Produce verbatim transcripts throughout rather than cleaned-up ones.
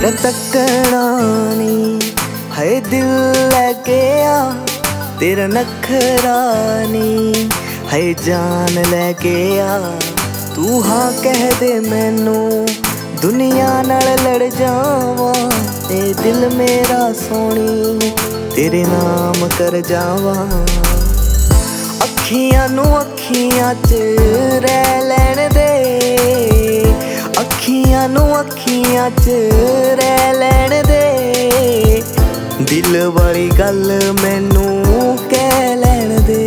तेरा तकना नी है दिल ले गया, तेरा नखरा नी है जान ले गया। तू हाँ कह दे मैनू दुनिया नाल लड़ जावा, ते दिल मेरा सोनी तेरे नाम कर जावा। अखियां नू अखियां च रह लैण दे, अखियां नू अखियां च रह लैण दे। दिल वाली गल मैनू कह लैण दे।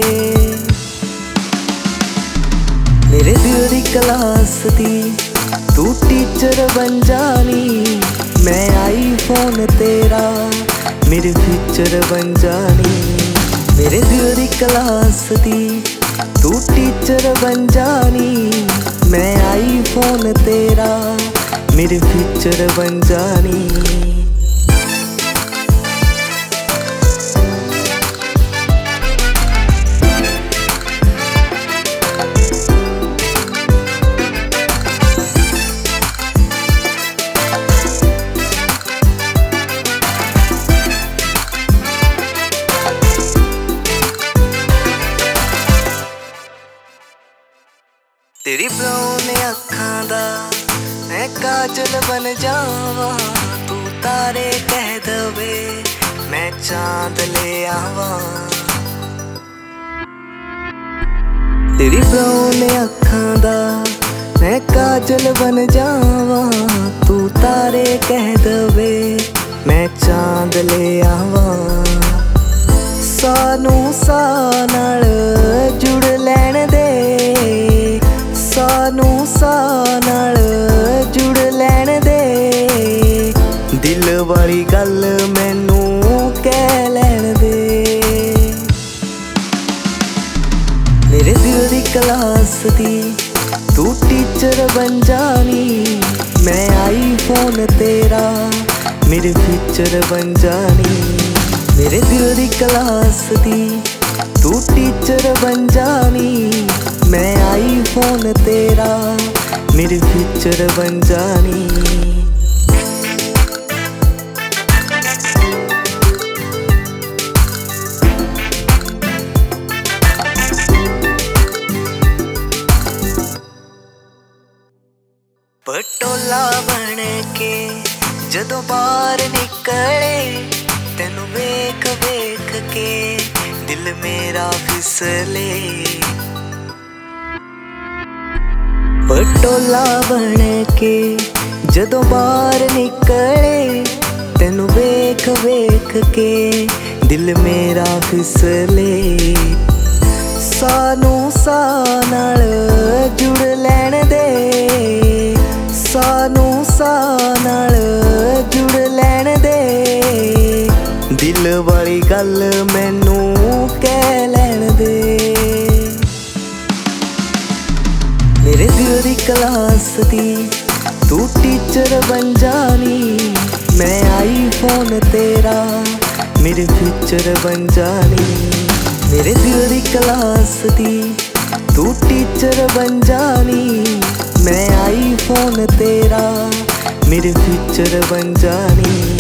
मेरे दिल दी क्लास दी तू टीचर बन जानी, मैं आईफोन तेरा मेरे फ्यूचर बन जानी। मेरे दिल दी क्लास दी तू टीचर बन जानी, मैं आईफोन तेरा मेरे फ्यूचर बन जानी। तेरी ब्राउन अखां दा मैं काजल बन जावा, तू तारे कह दवे मैं चांद ले आवा। तेरी ब्राउन अखां दा मैं काजल बन जावा, तू तारे कह दवे मैं चांद ले आवा। सानू सा नाल जुड़ लैण दे, सानू सा नाल जुड़ लैण दे। दिल वाली गल मैनू कह लैण दे। मेरे दिल दी क्लास दी तू टीचर बन जानी, मैं आईफोन तेरा मेरे फ्यूचर बन जानी। मेरे दिल दी क्लास दी तू टीचर बन जानी, मैं आईफोन तेरा मेरे फ्यूचर बन जानी। पटोला बन के जदों बाहर निकले, तेनू वेख वेख के दिल मेरा फिसले। पटोला बन के जदों बाहर निकले, तेनू वेख वेख के दिल मेरा फिसले। सानू सा नाल जुड़ लैण दे, सानू सा नाल जुड़ लैण दे। दिल वाली गल मैनू कह लैण दे। मेरे दिल दी क्लास दी तू टीचर बन जानी, मैं आईफोन तेरा मेरे फ्यूचर बन जानी। मेरे दिल दी क्लास दी तू टीचर बन जानी, मैं आईफोन तेरा मेरे फ्यूचर बन जानी।